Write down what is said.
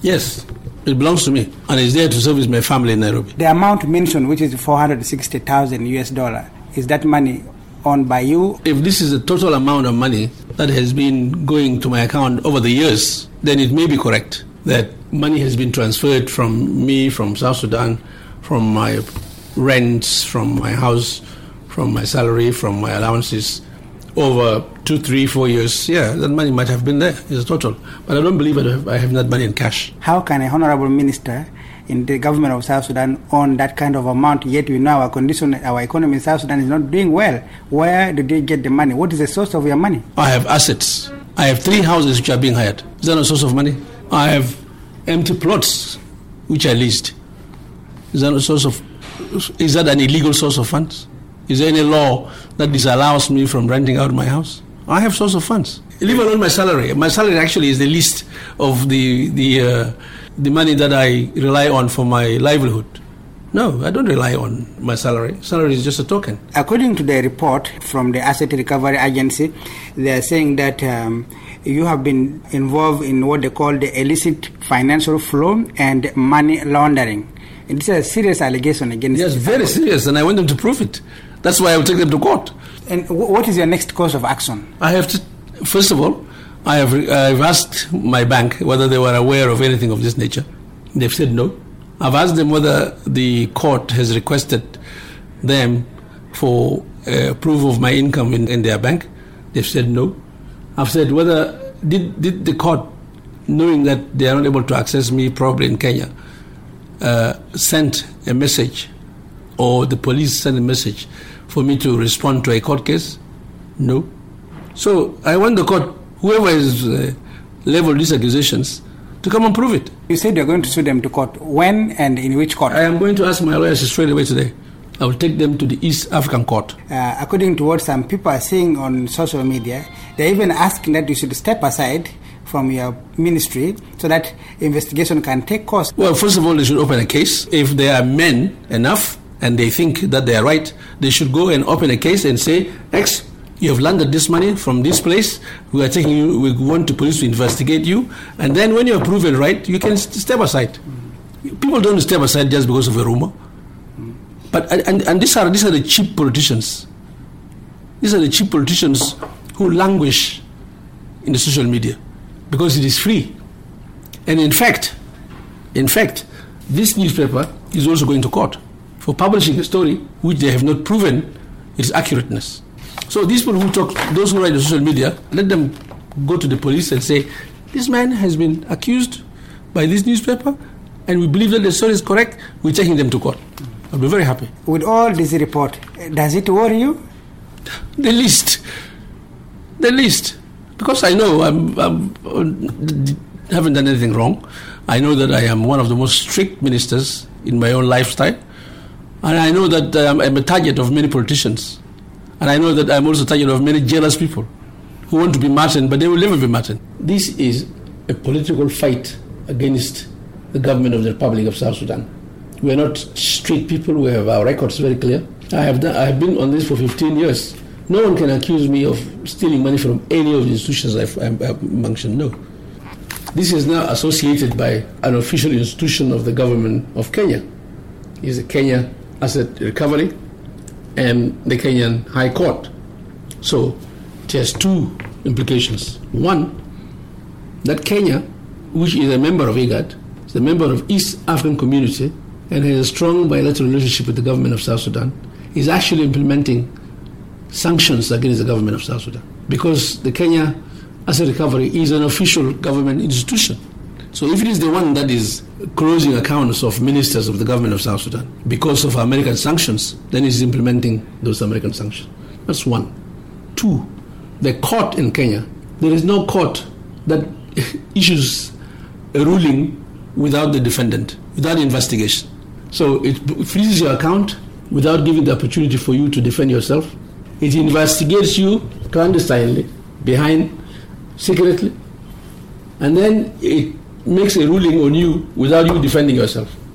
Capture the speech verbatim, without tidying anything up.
Yes, it belongs to me, and it's there to service my family in Nairobi. The amount mentioned, which is four hundred sixty thousand U S dollar, is that money owned by you? If this is the total amount of money that has been going to my account over the years, then it may be correct that money has been transferred from me, from South Sudan, from my rents, from my house, from my salary, from my allowances, over two, three, four years. Yeah, that money might have been there. It's a total. But I don't believe I have, I have that money in cash. How can a honorable minister in the government of South Sudan own that kind of amount, yet we know our condition, our economy in South Sudan is not doing well? Where did they get the money? What is the source of your money? I have assets. I have three houses which are being hired. Is that a source of money? I have empty plots which I leased. Is that a source of, is that an illegal source of funds? Is there any law that disallows me from renting out my house? I have source of funds. Leave alone my salary. My salary actually is the least of the the uh, the money that I rely on for my livelihood. No, I don't rely on my salary. Salary is just a token. According to the report from the Asset Recovery Agency, they are saying that um, you have been involved in what they call the illicit financial flow and money laundering. And this is a serious allegation against Yes, very account. serious, and I want them to prove it. That's why I will take them to court. And w- what is your next course of action? I have to, first of all, I have I've asked my bank whether they were aware of anything of this nature. They've said no. I've asked them whether the court has requested them for uh, proof of my income in, in their bank. They've said no. I've said whether did did the court, knowing that they are not able to access me probably in Kenya, uh, sent a message, or the police sent a message for me to respond to a court case? No. So I want the court, whoever has uh, leveled these accusations, to come and prove it. You said you're going to sue them to court. When and in which court? I am going to ask my lawyers straight away today. I will take them to the East African Court. Uh, according to what some people are saying on social media, they're even asking that you should step aside from your ministry so that investigation can take course. Well, first of all, they should open a case. If they are men enough and they think that they are right, they should go and open a case and say, X, you have landed this money from this place. We are taking you. We want the police to investigate you, and then when you are proven right, you can step aside. Mm. People don't step aside just because of a rumor. Mm. But and, and these are these are the cheap politicians. These are the cheap politicians who languish in the social media because it is free. And in fact, in fact, this newspaper is also going to court for publishing a story which they have not proven its accurateness. So these people who talk, those who write on social media, let them go to the police and say, this man has been accused by this newspaper, and we believe that the story is correct. We're taking them to court. I'll be very happy. With all this report, does it worry you? The least. The least. Because I know I'm, I'm, I haven't done anything wrong. I know that I am one of the most strict ministers in my own lifestyle. And I know that um, I'm a target of many politicians. And I know that I'm also target of many jealous people who want to be Martin, but they will never be Martin. This is a political fight against the government of the Republic of South Sudan. We are not street people. We have our records very clear. I have done, I have been on this for fifteen years. No one can accuse me of stealing money from any of the institutions I've, I've mentioned. No. This is now associated by an official institution of the government of Kenya. It's the Kenya Asset Recovery and the Kenyan High Court. So it has two implications. One, that Kenya, which is a member of IGAD, is a member of East African Community, and has a strong bilateral relationship with the government of South Sudan, is actually implementing sanctions against the government of South Sudan. Because the Kenya Asset Recovery is an official government institution. So if it is the one that is closing accounts of ministers of the government of South Sudan because of American sanctions, then it is implementing those American sanctions. That's one. Two, the court in Kenya, there is no court that issues a ruling without the defendant, without investigation. So it freezes your account without giving the opportunity for you to defend yourself. It investigates you clandestinely, behind, secretly, and then it makes a ruling on you without you defending yourself.